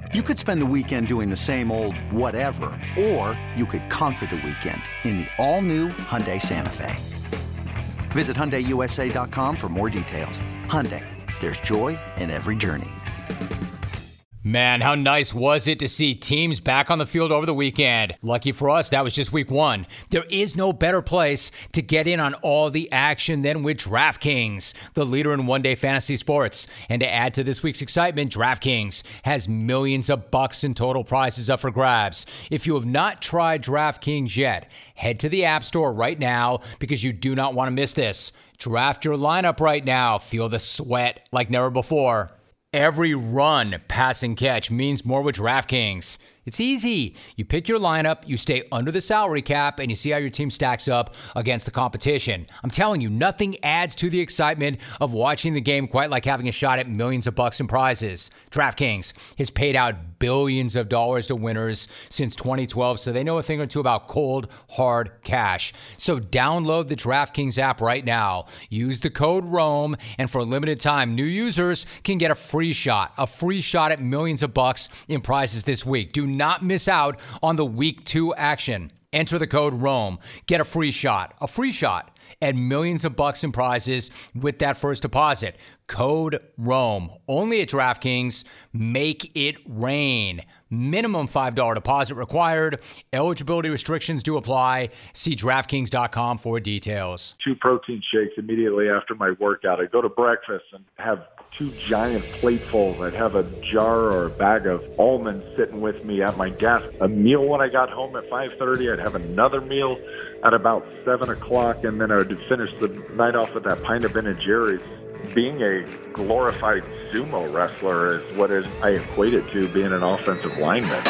You could spend the weekend doing the same old whatever, or you could conquer the weekend in the all-new Hyundai Santa Fe. Visit HyundaiUSA.com for more details. Hyundai, there's joy in every journey. Man, how nice was it to see teams back on the field over the weekend? Lucky for us, that was just week one. There is no better place to get in on all the action than with DraftKings, the leader in one-day fantasy sports. And to add to this week's excitement, DraftKings has millions of bucks in total prizes up for grabs. If you have not tried DraftKings yet, head to the App Store right now because you do not want to miss this. Draft your lineup right now. Feel the sweat like never before. Every run, pass, and catch means more with DraftKings. It's easy. You pick your lineup, you stay under the salary cap, and you see how your team stacks up against the competition. I'm telling you, nothing adds to the excitement of watching the game quite like having a shot at millions of bucks in prizes. DraftKings has paid out billions of dollars to winners since 2012, so they know a thing or two about cold, hard cash. So download the DraftKings app right now. Use the code ROAM, and for a limited time, new users can get a free shot at millions of bucks in prizes this week. Do not miss out on the week 2 action. Enter the code ROAM. Get a free shot at millions of bucks in prizes with that first deposit. Code ROAM. Only at DraftKings. Make it rain. Minimum $5 deposit required. Eligibility restrictions do apply. See DraftKings.com for details. 2 protein shakes immediately after my workout. I go to breakfast and have 2 giant platefuls. I'd have a jar or a bag of almonds sitting with me at my desk. A meal when I got home at 5:30. I'd have another meal at about 7 o'clock, and then I would finish the night off with that pint of Ben & Jerry's. Being a glorified sumo wrestler is what I equate it to, being an offensive lineman.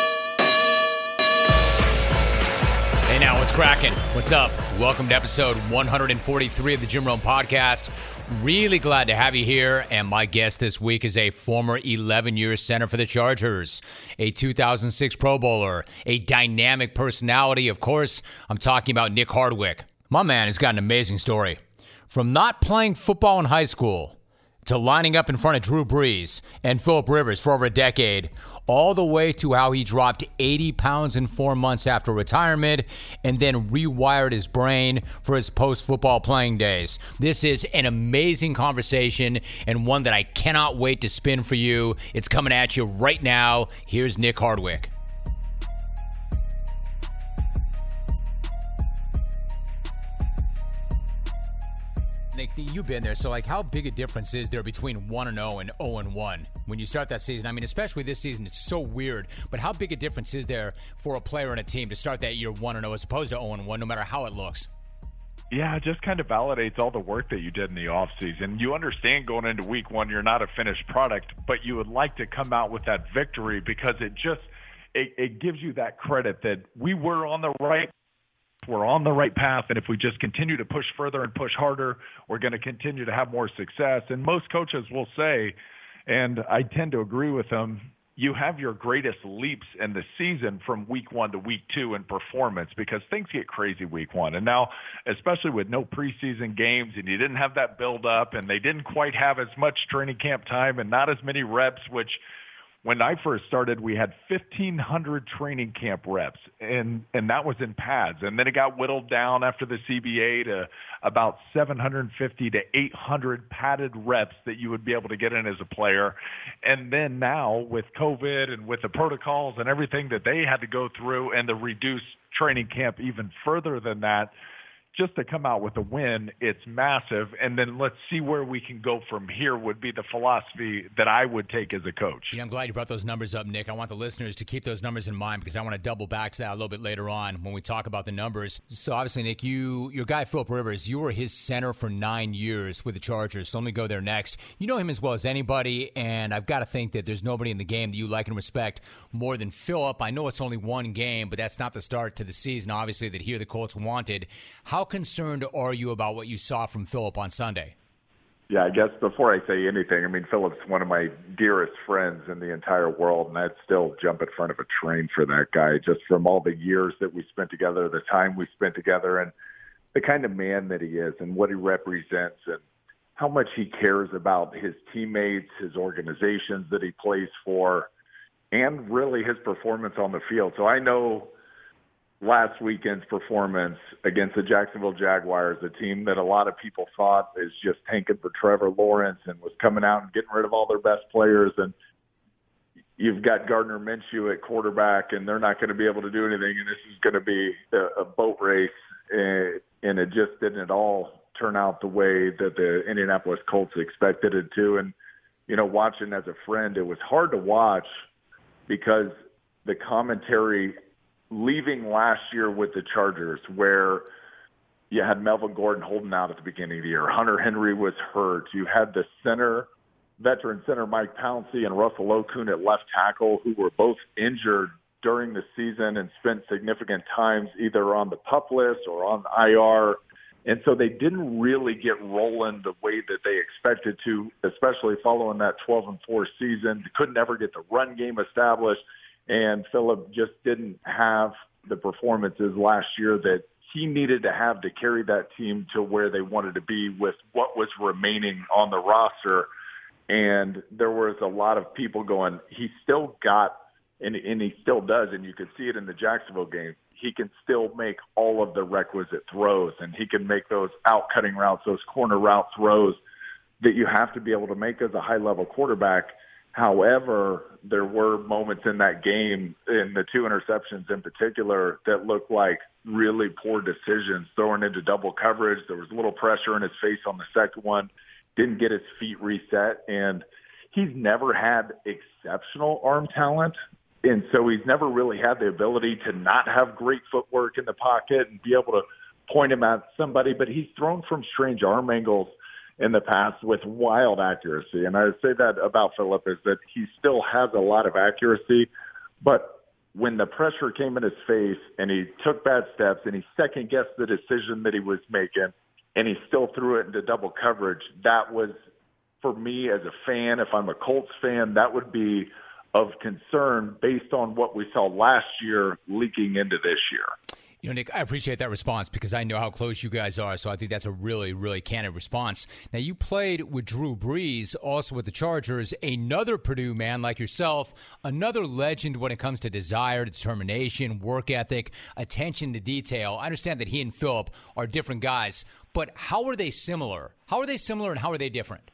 Hey now, what's cracking? What's up? Welcome to episode 143 of the Jim Rome Podcast. Really glad to have you here, and my guest this week is a former 11-year center for the Chargers, a 2006 Pro Bowler, a dynamic personality. Of course, I'm talking about Nick Hardwick. My man has got an amazing story. From not playing football in high school to lining up in front of Drew Brees and Phillip Rivers for over a decade, all the way to how he dropped 80 pounds in 4 months after retirement and then rewired his brain for his post-football playing days. This is an amazing conversation and one that I cannot wait to spin for you. It's coming at you right now. Here's Nick Hardwick. Nick, you've been there, so how big a difference is there between 1-0 and 0-1 when you start that season? I mean, especially this season, it's so weird, but how big a difference is there for a player and a team to start that year 1-0 as opposed to 0-1, no matter how it looks? Yeah, it just kind of validates all the work that you did in the offseason. You understand going into week 1, you're not a finished product, but you would like to come out with that victory because it gives you that credit that we're on the right path, and if we just continue to push further and push harder, we're going to continue to have more success. And most coaches will say, and I tend to agree with them, you have your greatest leaps in the season from week 1 to week 2 in performance because things get crazy week 1. And now, especially with no preseason games and you didn't have that build up and they didn't quite have as much training camp time and not as many reps, which when I first started, we had 1,500 training camp reps, and that was in pads. And then it got whittled down after the CBA to about 750 to 800 padded reps that you would be able to get in as a player. And then now with COVID and with the protocols and everything that they had to go through and the reduced training camp even further than that, just to come out with a win, it's massive. And then let's see where we can go from here would be the philosophy that I would take as a coach. Yeah, I'm glad you brought those numbers up, Nick. I want the listeners to keep those numbers in mind because I want to double back to that a little bit later on when we talk about the numbers. So obviously, Nick, your guy, Phillip Rivers, you were his center for 9 years with the Chargers. So let me go there next. You know him as well as anybody, and I've got to think that there's nobody in the game that you like and respect more than Phillip. I know it's only one game, but that's not the start to the season, obviously, that here the Colts wanted. How concerned are you about what you saw from Phillip on Sunday? Yeah, I guess before I say anything, I mean, Phillip's one of my dearest friends in the entire world, and I'd still jump in front of a train for that guy just from all the years that we spent together, the time we spent together, and the kind of man that he is and what he represents and how much he cares about his teammates, his organizations that he plays for. and really his performance on the field. So I know last weekend's performance against the Jacksonville Jaguars, a team that a lot of people thought is just tanking for Trevor Lawrence and was coming out and getting rid of all their best players. And you've got Gardner Minshew at quarterback, and they're not going to be able to do anything, and this is going to be a boat race. And it just didn't at all turn out the way that the Indianapolis Colts expected it to. And, watching as a friend, it was hard to watch because the commentary leaving last year with the Chargers, where you had Melvin Gordon holding out at the beginning of the year, Hunter Henry was hurt, you had the veteran center Mike Pouncey and Russell Okung at left tackle, who were both injured during the season and spent significant times either on the PUP list or on IR. And so they didn't really get rolling the way that they expected to, especially following that 12-4 season. They couldn't ever get the run game established. And Philip just didn't have the performances last year that he needed to have to carry that team to where they wanted to be with what was remaining on the roster. And there was a lot of people going, he still got, and he still does, and you could see it in the Jacksonville game, he can still make all of the requisite throws, and he can make those out-cutting routes, those corner route throws that you have to be able to make as a high-level quarterback. However, there were moments in that game, in the 2 interceptions in particular, that looked like really poor decisions, throwing into double coverage. There was a little pressure in his face on the second one, didn't get his feet reset, and he's never had exceptional arm talent. And so he's never really had the ability to not have great footwork in the pocket and be able to point him at somebody. But he's thrown from strange arm angles in the past with wild accuracy. And I would say that about Philip is that he still has a lot of accuracy. But when the pressure came in his face and he took bad steps and he second-guessed the decision that he was making and he still threw it into double coverage, that was, for me as a fan, if I'm a Colts fan, that would be of concern based on what we saw last year leaking into this year. Nick, I appreciate that response because I know how close you guys are, so I think that's a really, really candid response. Now, you played with Drew Brees, also with the Chargers, another Purdue man like yourself, another legend when it comes to desire, determination, work ethic, attention to detail. I understand that he and Philip are different guys, but how are they similar? How are they similar and how are they different?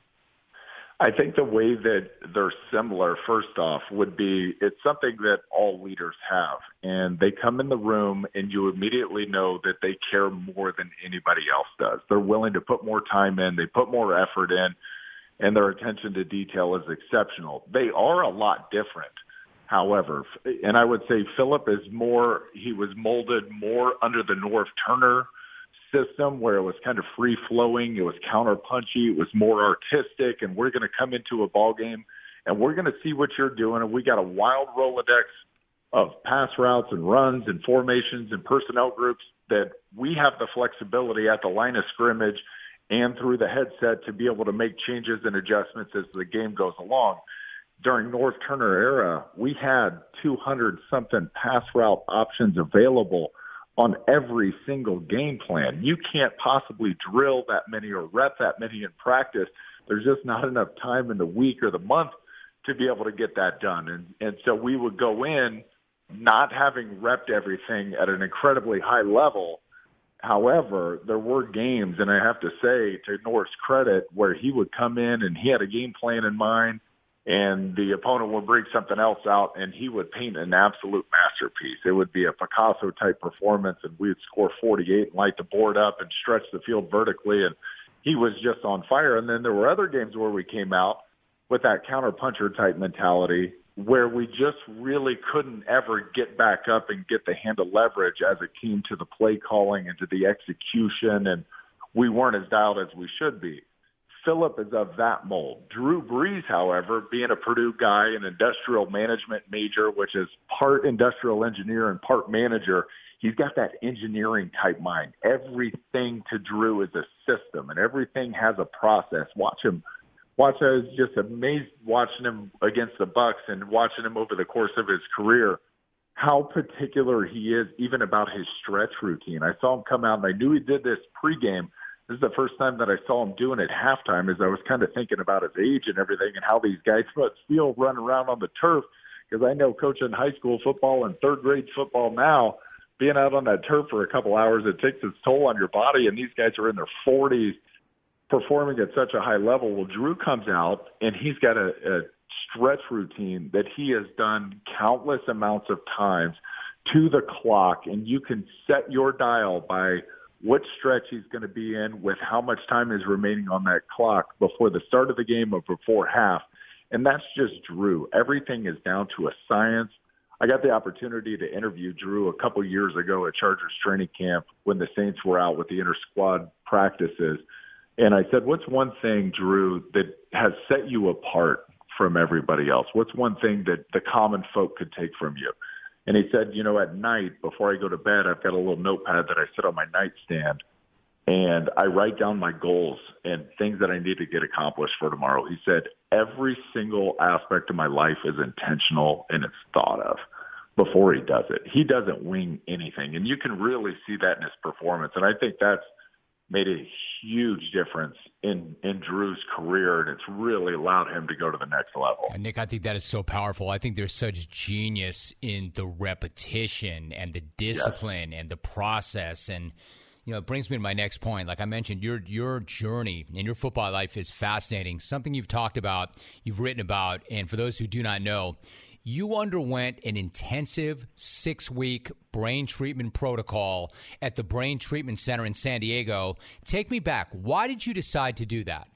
I think the way that they're similar, first off, would be it's something that all leaders have. And they come in the room and you immediately know that they care more than anybody else does. They're willing to put more time in. They put more effort in. And their attention to detail is exceptional. They are a lot different, however. And I would say Philip is more – he was molded more under the Norv Turner system where it was kind of free-flowing, it was counter-punchy, it was more artistic, and we're going to come into a ball game and we're going to see what you're doing, and we got a wild Rolodex of pass routes and runs and formations and personnel groups that we have the flexibility at the line of scrimmage and through the headset to be able to make changes and adjustments as the game goes along. During Norv Turner era, we had 200-something pass route options available on every single game plan. You can't possibly drill that many or rep that many in practice. There's just not enough time in the week or the month to be able to get that done. And so we would go in not having repped everything at an incredibly high level. However, there were games, and I have to say, to Norv's credit, where he would come in and he had a game plan in mind, and the opponent would bring something else out, and he would paint an absolute masterpiece. It would be a Picasso-type performance, and we would score 48 and light the board up and stretch the field vertically, and he was just on fire. And then there were other games where we came out with that counter-puncher-type mentality where we just really couldn't ever get back up and get the hand of leverage as it came to the play calling and to the execution, and we weren't as dialed as we should be. Philip is of that mold. Drew Brees, however, being a Purdue guy, an industrial management major, which is part industrial engineer and part manager, he's got that engineering type mind. Everything to Drew is a system, and everything has a process. I was just amazed watching him against the Bucs and watching him over the course of his career, how particular he is even about his stretch routine. I saw him come out, and I knew he did this pregame. This is the first time that I saw him doing it halftime, as I was kind of thinking about his age and everything and how these guys must feel running around on the turf because I know coaching high school football and third grade football now, being out on that turf for a couple hours, it takes its toll on your body, and these guys are in their 40s performing at such a high level. Well, Drew comes out, and he's got a stretch routine that he has done countless amounts of times to the clock, and you can set your dial by what stretch he's going to be in with how much time is remaining on that clock before the start of the game or before half. And that's just Drew. Everything is down to a science. I got the opportunity to interview Drew a couple years ago at Chargers training camp when the Saints were out with the inter-squad practices. And I said, what's one thing, Drew, that has set you apart from everybody else? What's one thing that the common folk could take from you? And he said, at night before I go to bed, I've got a little notepad that I sit on my nightstand, and I write down my goals and things that I need to get accomplished for tomorrow. He said, every single aspect of my life is intentional and it's thought of before he does it. He doesn't wing anything, and you can really see that in his performance. And I think that's made a huge difference in Drew's career, and it's really allowed him to go to the next level. Nick, I think that is so powerful. I think there's such genius in the repetition and the discipline and the process. And, it brings me to my next point. Like I mentioned, your journey in your football life is fascinating. Something you've talked about, you've written about, and for those who do not know, you underwent an intensive 6-week brain treatment protocol at the Brain Treatment Center in San Diego. Take me back. Why did you decide to do that?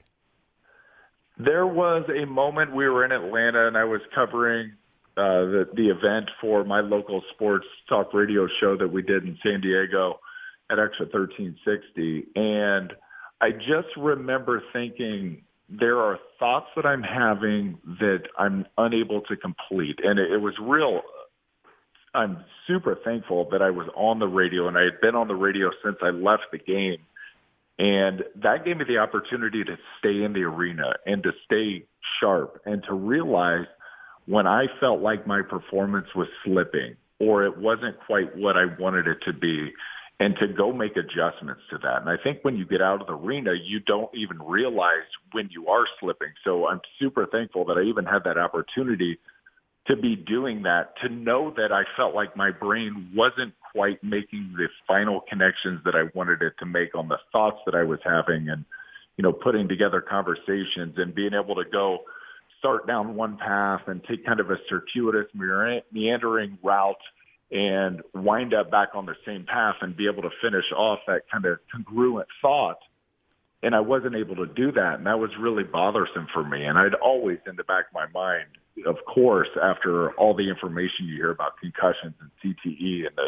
There was a moment we were in Atlanta, and I was covering the event for my local sports talk radio show that we did in San Diego at Extra 1360. And I just remember thinking, there are thoughts that I'm having that I'm unable to complete. And it was real. I'm super thankful that I was on the radio, and I had been on the radio since I left the game. And that gave me the opportunity to stay in the arena and to stay sharp and to realize when I felt like my performance was slipping or it wasn't quite what I wanted it to be, and to go make adjustments to that. And I think when you get out of the arena, you don't even realize when you are slipping. So I'm super thankful that I even had that opportunity to be doing that, to know that I felt like my brain wasn't quite making the final connections that I wanted it to make on the thoughts that I was having, and, putting together conversations and being able to go start down one path and take kind of a circuitous, meandering route and wind up back on the same path and be able to finish off that kind of congruent thought. And I wasn't able to do that, and that was really bothersome for me. And I'd always, in the back of my mind, of course, after all the information you hear about concussions and CTE and the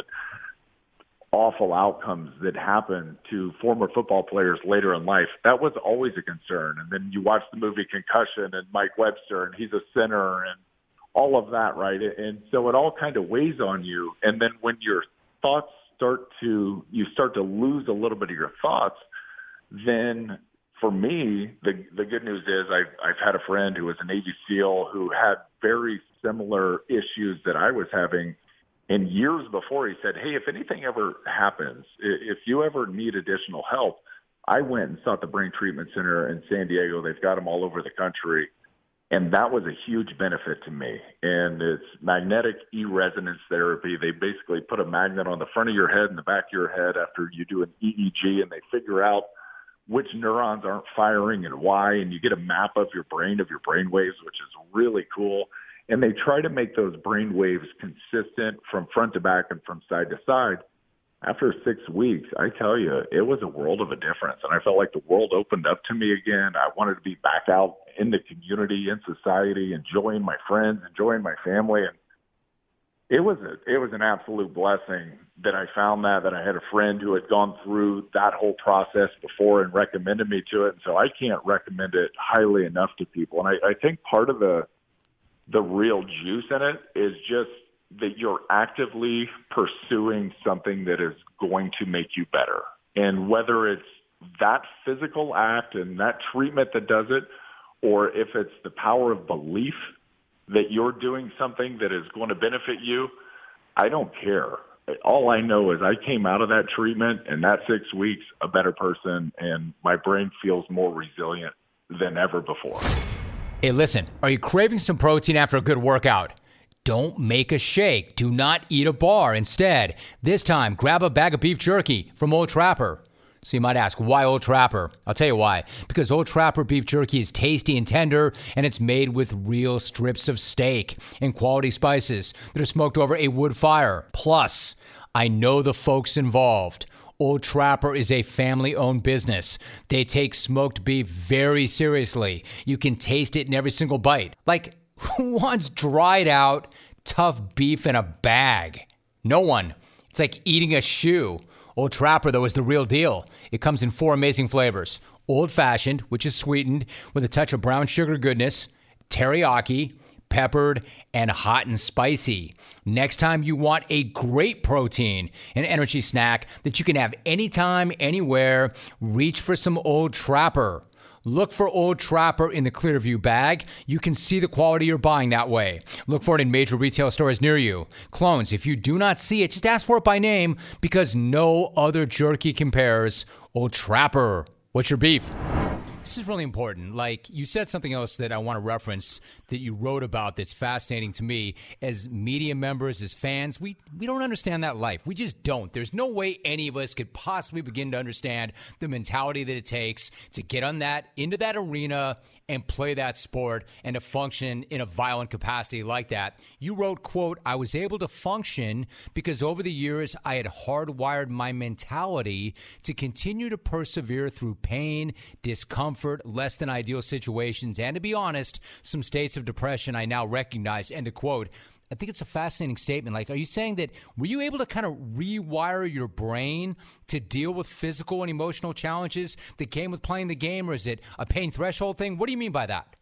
awful outcomes that happen to former football players later in life, that was always a concern. And then you watch the movie Concussion and Mike Webster, and he's a sinner, and all of that, right? And so it all kind of weighs on you. And then when your thoughts you start to lose a little bit of your thoughts, then for me, the good news is I've had a friend who was a Navy SEAL who had very similar issues that I was having. And years before, he said, hey, if anything ever happens, if you ever need additional help, I went and sought the Brain Treatment Center in San Diego. They've got them all over the country. And that was a huge benefit to me. And it's magnetic e-resonance therapy. They basically put a magnet on the front of your head and the back of your head after you do an EEG, and they figure out which neurons aren't firing and why. And you get a map of your brain waves, which is really cool. And they try to make those brain waves consistent from front to back and from side to side. After 6 weeks, I tell you, it was a world of a difference. And I felt like the world opened up to me again. I wanted to be back out in the community, in society, enjoying my friends, enjoying my family. And it was an absolute blessing that I found that I had a friend who had gone through that whole process before and recommended me to it. And so I can't recommend it highly enough to people. And I think part of the real juice in it is just that you're actively pursuing something that is going to make you better. And whether it's that physical act and that treatment that does it, or if it's the power of belief that you're doing something that is going to benefit you, I don't care. All I know is I came out of that treatment and that 6 weeks a better person, and my brain feels more resilient than ever before. Hey, listen, are you craving some protein after a good workout? Don't make a shake. Do not eat a bar. Instead, this time, grab a bag of beef jerky from Old Trapper. So you might ask, why Old Trapper? I'll tell you why. Because Old Trapper beef jerky is tasty and tender, and it's made with real strips of steak and quality spices that are smoked over a wood fire. Plus, I know the folks involved. Old Trapper is a family-owned business. They take smoked beef very seriously. You can taste it in every single bite. Like, who wants dried out, tough beef in a bag? No one. It's like eating a shoe. Old Trapper, though, is the real deal. It comes in 4 amazing flavors. Old-fashioned, which is sweetened with a touch of brown sugar goodness, teriyaki, peppered, and hot and spicy. Next time you want a great protein and energy snack that you can have anytime, anywhere, reach for some Old Trapper. Look for Old Trapper in the Clearview bag. You can see the quality you're buying that way. Look for it in major retail stores near you. Clones, if you do not see it, just ask for it by name because no other jerky compares. Old Trapper. What's your beef? This is really important. Like, you said something else that I want to reference that you wrote about that's fascinating to me. As media members, as fans, we don't understand that life. We just don't. There's no way any of us could possibly begin to understand the mentality that it takes to get into that arena and play that sport and to function in a violent capacity like that. You wrote, quote, I was able to function because over the years I had hardwired my mentality to continue to persevere through pain, discomfort, less than ideal situations, and to be honest, some states of depression I now recognize, end of quote. I think it's a fascinating statement. Like, are you saying that were you able to kind of rewire your brain to deal with physical and emotional challenges that came with playing the game, or is it a pain threshold thing? What do you mean by that?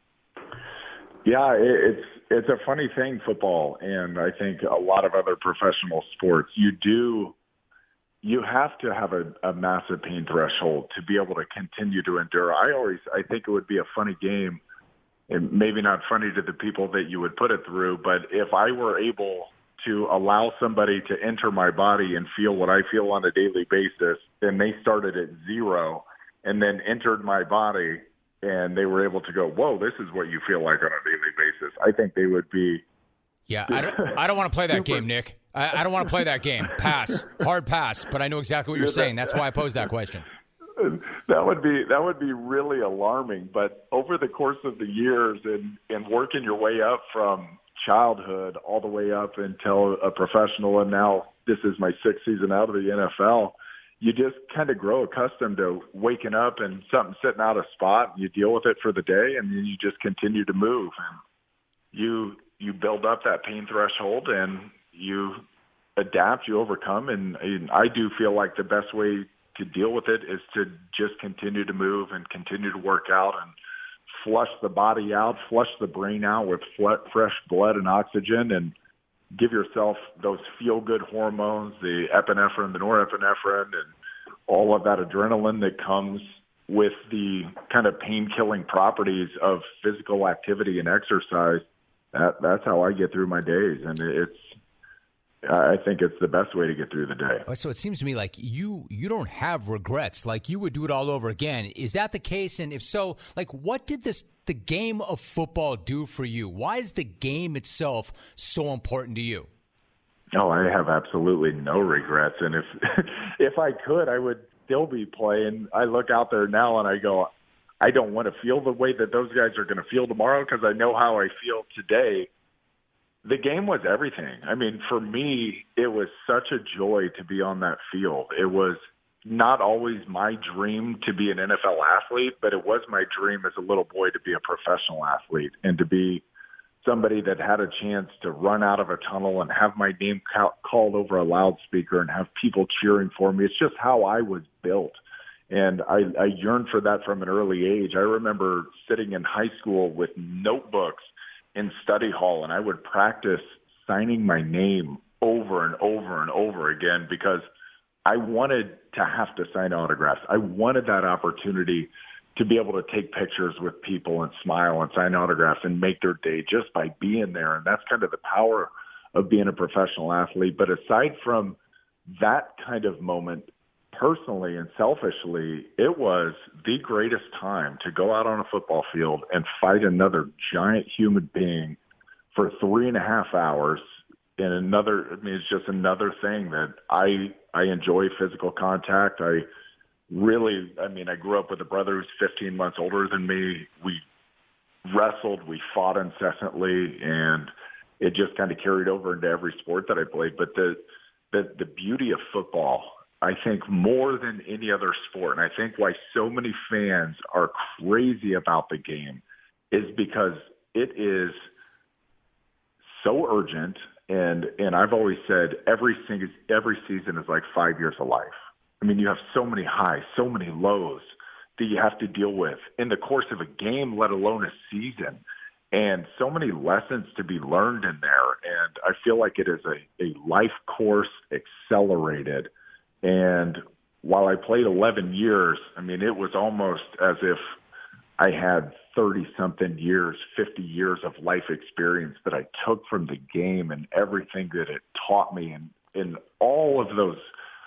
Yeah, it's a funny thing, football, and I think a lot of other professional sports. You have to have a massive pain threshold to be able to continue to endure. I think it would be a funny game. And maybe not funny to the people that you would put it through, but if I were able to allow somebody to enter my body and feel what I feel on a daily basis, and they started at 0 and then entered my body and they were able to go, whoa, this is what you feel like on a daily basis, I think they would be. Yeah, I don't want to play that game, Nick. I don't want to play that game. Pass. Hard pass. But I know exactly what you're saying. That's why I posed that question. That would be really alarming. But over the course of the years and working your way up from childhood all the way up until a professional, and now this is my 6th season out of the NFL, you just kind of grow accustomed to waking up and something sitting out of spot. You deal with it for the day, and then you just continue to move. And you build up that pain threshold, and you adapt, you overcome. And I do feel like the best way to deal with it is to just continue to move and continue to work out and flush the body out, flush the brain out with fresh blood and oxygen, and give yourself those feel-good hormones, the epinephrine, the norepinephrine, and all of that adrenaline that comes with the kind of pain-killing properties of physical activity and exercise. That's how I get through my days, and I think it's the best way to get through the day. So it seems to me like you don't have regrets. Like you would do it all over again. Is that the case? And if so, like what did the game of football do for you? Why is the game itself so important to you? Oh, I have absolutely no regrets. And if I could, I would still be playing. I look out there now and I go, I don't want to feel the way that those guys are going to feel tomorrow because I know how I feel today. The game was everything. I mean, for me, it was such a joy to be on that field. It was not always my dream to be an NFL athlete, but it was my dream as a little boy to be a professional athlete and to be somebody that had a chance to run out of a tunnel and have my name called over a loudspeaker and have people cheering for me. It's just how I was built. And I yearned for that from an early age. I remember sitting in high school with notebooks in study hall, and I would practice signing my name over and over and over again because I wanted to have to sign autographs. I wanted that opportunity to be able to take pictures with people and smile and sign autographs and make their day just by being there. And that's kind of the power of being a professional athlete. But aside from that kind of moment, personally and selfishly, it was the greatest time to go out on a football field and fight another giant human being for 3.5 hours. And it's just another thing that I enjoy physical contact. I grew up with a brother who's 15 months older than me. We wrestled, we fought incessantly, and it just kind of carried over into every sport that I played. But the beauty of football, I think more than any other sport, and I think why so many fans are crazy about the game, is because it is so urgent. And I've always said every season is like 5 years of life. I mean, you have so many highs, so many lows that you have to deal with in the course of a game, let alone a season. And so many lessons to be learned in there. And I feel like it is a life course accelerated. And while I played 11 years, I mean, it was almost as if I had 30-something years, 50 years of life experience that I took from the game and everything that it taught me, and in all of those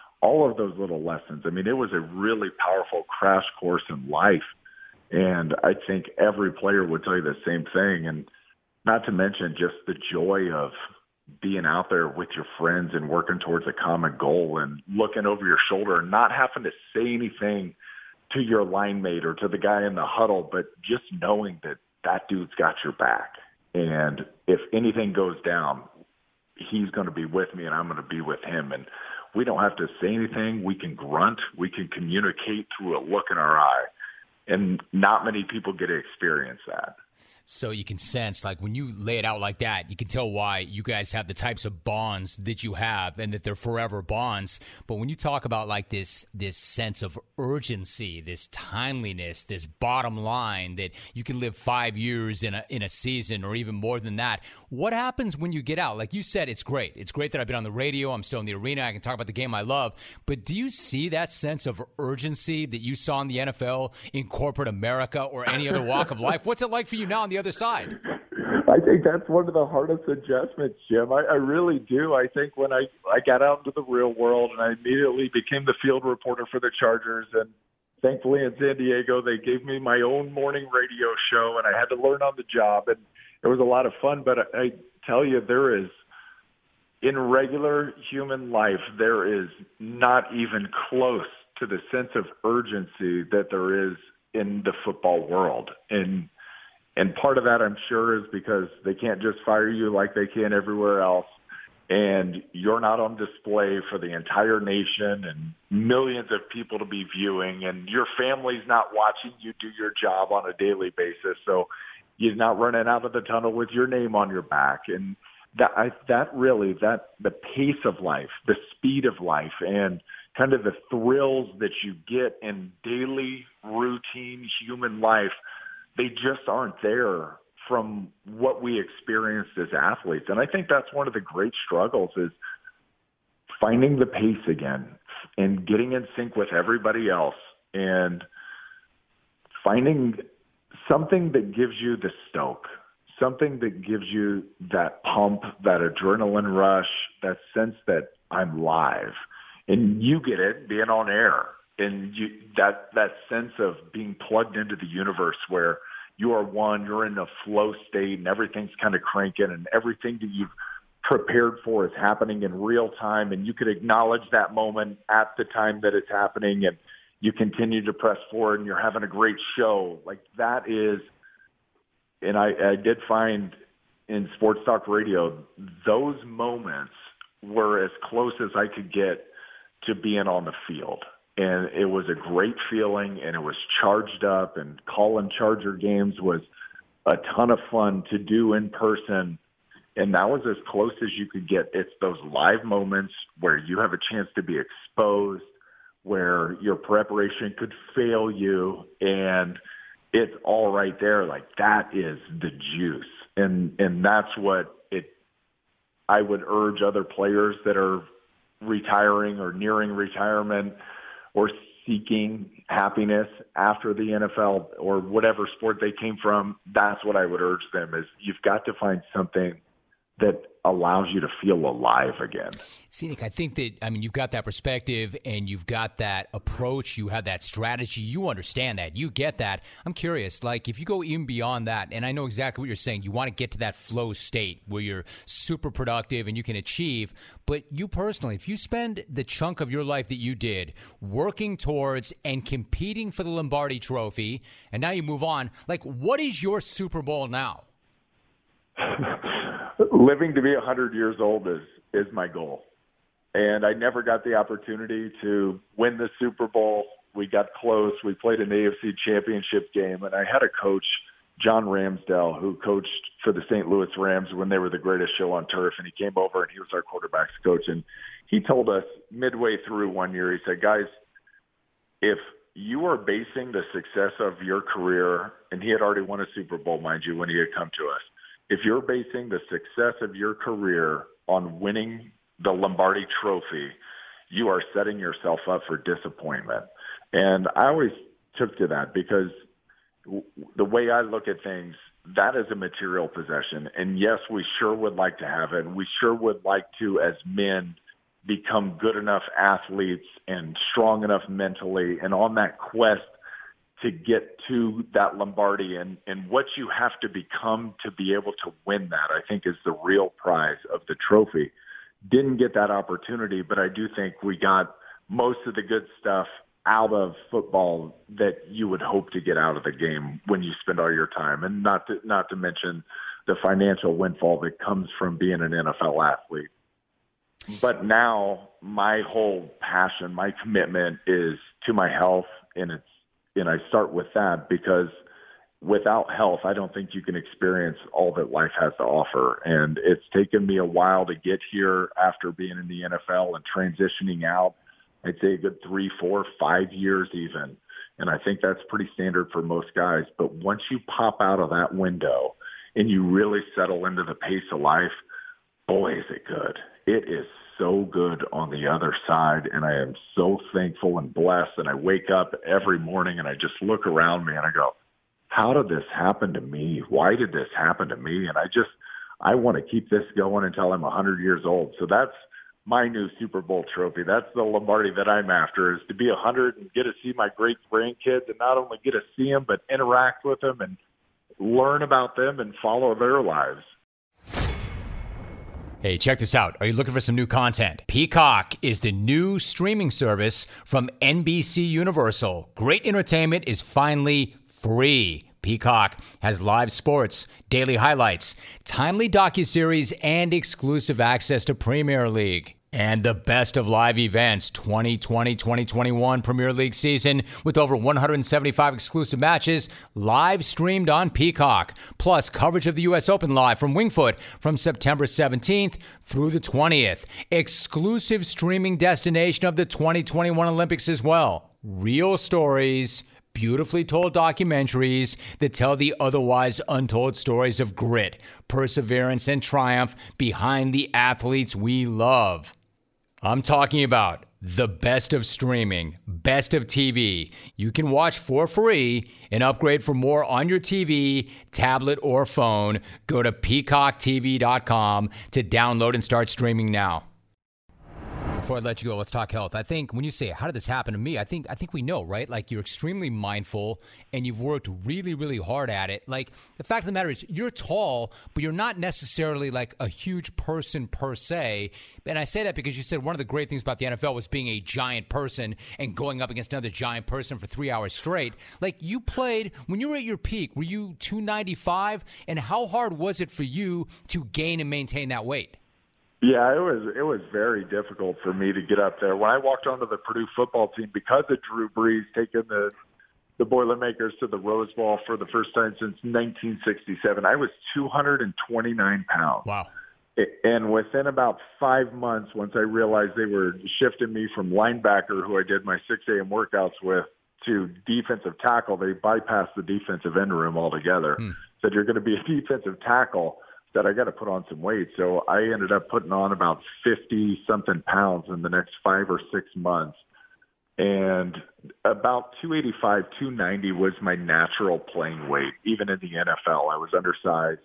little lessons. I mean, it was a really powerful crash course in life. And I think every player would tell you the same thing. And not to mention just the joy of being out there with your friends and working towards a common goal and looking over your shoulder and not having to say anything to your line mate or to the guy in the huddle, but just knowing that that dude's got your back. And if anything goes down, he's going to be with me and I'm going to be with him. And we don't have to say anything. We can grunt. We can communicate through a look in our eye. And not many people get to experience that. So you can sense, like, when you lay it out like that, you can tell why you guys have the types of bonds that you have and that they're forever bonds. But when you talk about, like, this sense of urgency, this timeliness, this bottom line that you can live 5 years in a season or even more than that, what happens when you get out? Like you said, it's great. It's great that I've been on the radio. I'm still in the arena. I can talk about the game I love. But do you see that sense of urgency that you saw in the NFL, in corporate America, or any other walk of life? What's it like for you now on the other side? I think that's one of the hardest adjustments, Jim. I really do. I think when I got out into the real world and I immediately became the field reporter for the Chargers, and thankfully in San Diego they gave me my own morning radio show and I had to learn on the job, and it was a lot of fun. But I tell you, there is, in regular human life, there is not even close to the sense of urgency that there is in the football world. And part of that, I'm sure, is because they can't just fire you like they can everywhere else. And you're not on display for the entire nation and millions of people to be viewing. And your family's not watching you do your job on a daily basis. So you're not running out of the tunnel with your name on your back. And the pace of life, the speed of life, and kind of the thrills that you get in daily routine human life, they just aren't there from what we experienced as athletes. And I think that's one of the great struggles, is finding the pace again and getting in sync with everybody else and finding something that gives you the stoke, something that gives you that pump, that adrenaline rush, that sense that I'm live. And you get it being on air. And that sense of being plugged into the universe where you are one, you're in a flow state and everything's kind of cranking and everything that you've prepared for is happening in real time, and you could acknowledge that moment at the time that it's happening, and you continue to press forward and you're having a great show. Like that is, and I did find in sports talk radio, those moments were as close as I could get to being on the field. And it was a great feeling, and it was charged up, and calling Charger games was a ton of fun to do in person. And that was as close as you could get. It's those live moments where you have a chance to be exposed, where your preparation could fail you, and it's all right there. Like that is the juice. And that's what I would urge other players that are retiring or nearing retirement or seeking happiness after the NFL or whatever sport they came from. That's what I would urge them, is you've got to find something that allows you to feel alive again. See, Nick, I think that, you've got that perspective and you've got that approach. You have that strategy. You understand that. You get that. I'm curious, like, if you go even beyond that, and I know exactly what you're saying, you want to get to that flow state where you're super productive and you can achieve. But you personally, if you spend the chunk of your life that you did working towards and competing for the Lombardi Trophy, and now you move on, like, what is your Super Bowl now? Living to be 100 years old is my goal. And I never got the opportunity to win the Super Bowl. We got close. We played an AFC championship game, and I had a coach, John Ramsdale, who coached for the St. Louis Rams when they were the greatest show on turf, and he came over and he was our quarterback's coach. And he told us midway through one year, he said, guys, if you are basing the success of your career, and he had already won a Super Bowl, mind you, when he had come to us, if you're basing the success of your career on winning the Lombardi Trophy, you are setting yourself up for disappointment. And I always took to that because the way I look at things, that is a material possession. And yes, we sure would like to have it. We sure would like to, as men, become good enough athletes and strong enough mentally and on that quest to get to that Lombardi, and what you have to become to be able to win that, I think, is the real prize of the trophy. Didn't get that opportunity, but I do think we got most of the good stuff out of football that you would hope to get out of the game when you spend all your time, and not to mention the financial windfall that comes from being an NFL athlete. But now my whole passion, my commitment is to my health, and I start with that because without health, I don't think you can experience all that life has to offer. And it's taken me a while to get here after being in the NFL and transitioning out. I'd say a good 3, 4, 5 years even. And I think that's pretty standard for most guys. But once you pop out of that window and you really settle into the pace of life, boy, is it good. It is so good on the other side, and I am so thankful and blessed. And I wake up every morning and I just look around me and I go, how did this happen to me? Why did this happen to me? And I want to keep this going until I'm 100 years old. So that's my new Super Bowl trophy. That's the Lombardi that I'm after, is to be 100 and get to see my great grandkids, and not only get to see them, but interact with them and learn about them and follow their lives. Hey, check this out. Are you looking for some new content? Peacock is the new streaming service from NBC Universal. Great entertainment is finally free. Peacock has live sports, daily highlights, timely docuseries, and exclusive access to Premier League. And the best of live events, 2020-2021 Premier League season with over 175 exclusive matches live streamed on Peacock. Plus coverage of the U.S. Open live from Wingfoot from September 17th through the 20th. Exclusive streaming destination of the 2021 Olympics as well. Real stories, beautifully told documentaries that tell the otherwise untold stories of grit, perseverance, and triumph behind the athletes we love. I'm talking about the best of streaming, best of TV. You can watch for free and upgrade for more on your TV, tablet, or phone. Go to peacocktv.com to download and start streaming now. Before I let you go, let's talk health. I think when you say, how did this happen to me? I think we know, right? Like, you're extremely mindful and you've worked really, really hard at it. Like, the fact of the matter is you're tall, but you're not necessarily like a huge person per se. And I say that because you said one of the great things about the NFL was being a giant person and going up against another giant person for 3 hours straight. Like, you played, when you were at your peak, were you 295? And how hard was it for you to gain and maintain that weight? Yeah, it was very difficult for me to get up there. When I walked onto the Purdue football team, because of Drew Brees taking the Boilermakers to the Rose Bowl for the first time since 1967, I was 229 pounds. Wow. And within about 5 months, once I realized they were shifting me from linebacker, who I did my 6 a.m. workouts with, to defensive tackle, they bypassed the defensive end room altogether. Said, you're going to be a defensive tackle. That I got to put on some weight. So I ended up putting on about 50-something pounds in the next 5 or 6 months. And about 285, 290 was my natural playing weight. Even in the NFL, I was undersized.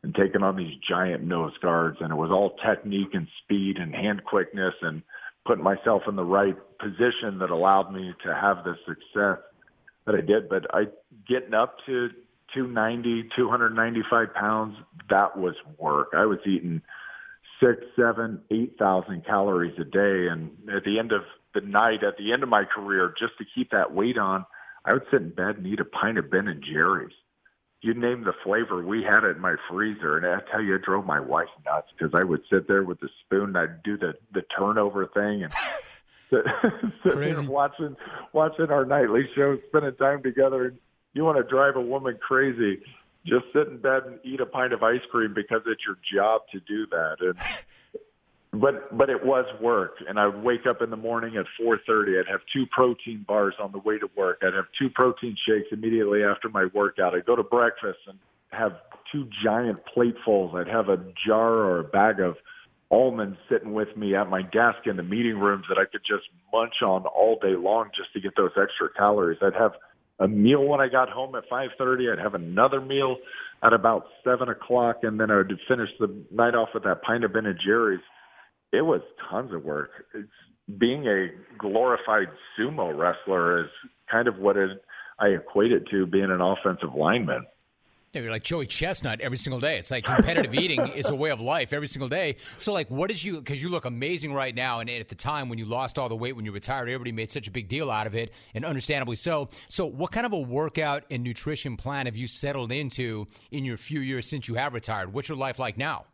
and taking on these giant nose guards. And it was all technique and speed and hand quickness and putting myself in the right position that allowed me to have the success that I did. But getting up to 290, 295 pounds, that was work. I was eating 6,000, 7,000, 8,000 calories a day. And at the end of the night, at the end of my career, just to keep that weight on, I would sit in bed and eat a pint of Ben and Jerry's. You name the flavor, we had it in my freezer. And I tell you, it drove my wife nuts because I would sit there with the spoon and I'd do the turnover thing and sit there watching our nightly show, spending time together. And you want to drive a woman crazy, just sit in bed and eat a pint of ice cream because it's your job to do that. And But it was work, and I would wake up in the morning at 4:30. I'd have 2 protein bars on the way to work. I'd have 2 protein shakes immediately after my workout. I'd go to breakfast and have 2 giant platefuls. I'd have a jar or a bag of almonds sitting with me at my desk in the meeting rooms that I could just munch on all day long just to get those extra calories. I'd have a meal when I got home at 5:30. I'd have another meal at about 7 o'clock, and then I would finish the night off with that pint of Ben & Jerry's. It was tons of work. Being a glorified sumo wrestler is kind of what I equate it to being an offensive lineman. Yeah, you're like Joey Chestnut every single day. It's like competitive eating is a way of life every single day. So, like, what is because you look amazing right now, and at the time when you lost all the weight, when you retired, everybody made such a big deal out of it, and understandably so. So what kind of a workout and nutrition plan have you settled into in your few years since you have retired? What's your life like now?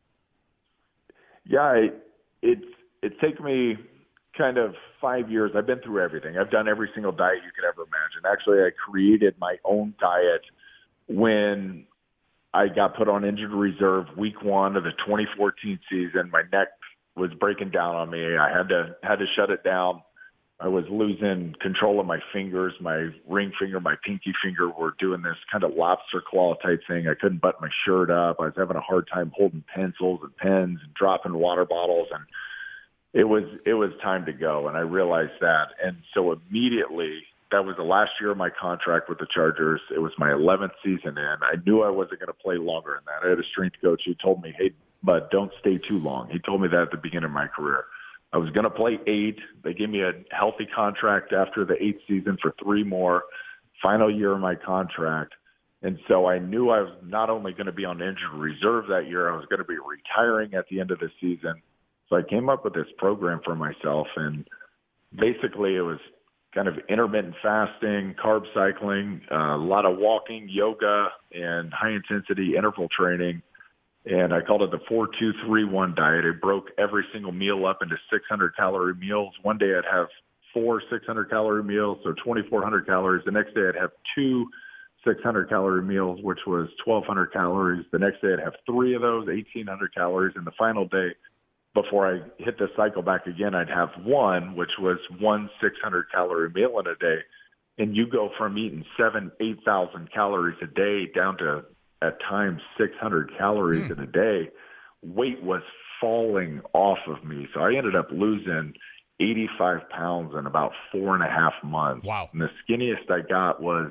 Yeah, it's taken me kind of 5 years. I've been through everything. I've done every single diet you could ever imagine. Actually, I created my own diet when I got put on injured reserve week 1 of the 2014 season. My neck was breaking down on me. I had to shut it down. I was losing control of my fingers. My ring finger, my pinky finger were doing this kind of lobster claw type thing. I couldn't button my shirt up. I was having a hard time holding pencils and pens and dropping water bottles. And it was time to go. And I realized that. And so immediately, that was the last year of my contract with the Chargers. It was my 11th season in. I knew I wasn't going to play longer than that. I had a strength coach who told me, hey, bud, don't stay too long. He told me that at the beginning of my career. I was going to play 8. They gave me a healthy contract after the 8th season for 3 more, final year of my contract. And so I knew I was not only going to be on injured reserve that year, I was going to be retiring at the end of the season. So I came up with this program for myself, and basically it was kind of intermittent fasting, carb cycling, a lot of walking, yoga, and high-intensity interval training. And I called it the 4-2-3-1 diet. It broke every single meal up into 600-calorie meals. One day I'd have 4 600-calorie meals, so 2,400 calories. The next day I'd have 2 600-calorie meals, which was 1,200 calories. The next day I'd have 3 of those, 1,800 calories. And the final day, before I hit the cycle back again, I'd have 1, which was 1 600-calorie meal in a day. And you go from eating 7,000, 8,000 calories a day down to, at times, 600 calories in a day. Weight was falling off of me. So I ended up losing 85 pounds in about 4.5 months. Wow. And the skinniest I got was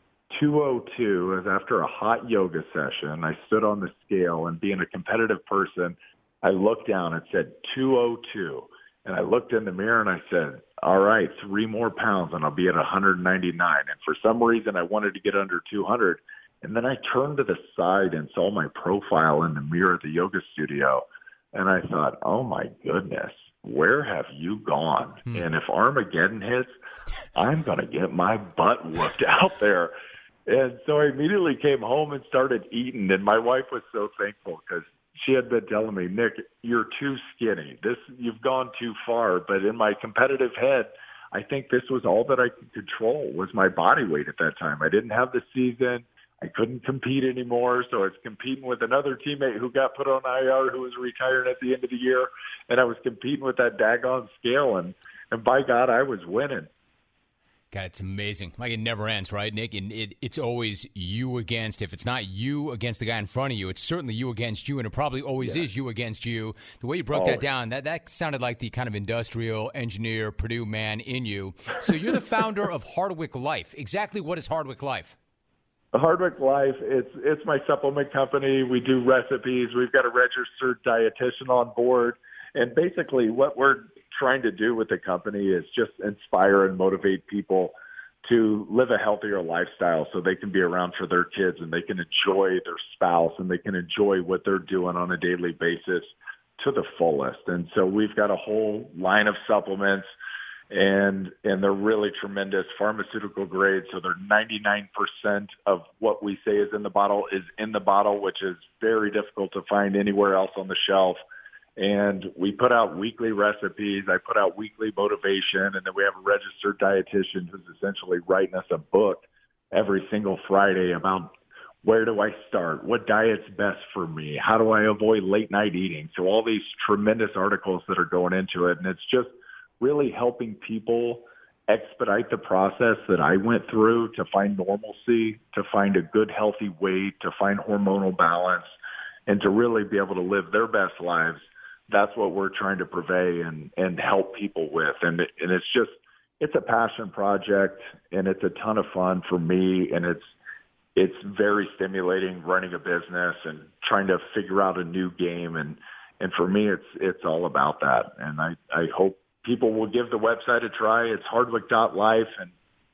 202. It was after a hot yoga session. I stood on the scale, and being a competitive person, I looked down and said 202. And I looked in the mirror and I said, all right, 3 more pounds and I'll be at 199. And for some reason, I wanted to get under 200. And then I turned to the side and saw my profile in the mirror at the yoga studio. And I thought, oh, my goodness, where have you gone? And if Armageddon hits, I'm going to get my butt whooped out there. And so I immediately came home and started eating. And my wife was so thankful because she had been telling me, Nick, you're too skinny. You've gone too far. But in my competitive head, I think this was all that I could control was my body weight at that time. I didn't have the season. I couldn't compete anymore, so I was competing with another teammate who got put on IR who was retiring at the end of the year, and I was competing with that daggone scale, and by God, I was winning. God, it's amazing. Like, it never ends, right, Nick? And it's always you against. If it's not you against the guy in front of you, it's certainly you against you, and it probably always is you against you. The way you broke that down, that sounded like the kind of industrial engineer, Purdue man in you. So you're the founder of Hardwick Life. Exactly what is Hardwick Life? Hardwick Life, it's my supplement company. We do recipes. We've got a registered dietitian on board. And basically what we're trying to do with the company is just inspire and motivate people to live a healthier lifestyle so they can be around for their kids and they can enjoy their spouse and they can enjoy what they're doing on a daily basis to the fullest. And so we've got a whole line of supplements, and they're really tremendous, pharmaceutical grade. So they're 99% of what we say is in the bottle, which is very difficult to find anywhere else on the shelf. And we put out weekly recipes. I put out weekly motivation, and then we have a registered dietitian who's essentially writing us a book every single Friday about where do I start, what diet's best for me, how do I avoid late night eating. So all these tremendous articles that are going into it, and it's just really helping people expedite the process that I went through to find normalcy, to find a good, healthy weight, to find hormonal balance, and to really be able to live their best lives. That's what we're trying to purvey and help people with. And it's a passion project, and it's a ton of fun for me, and it's very stimulating running a business and trying to figure out a new game. And for me, it's all about that. And I hope people will give the website a try. It's hardwick.life, and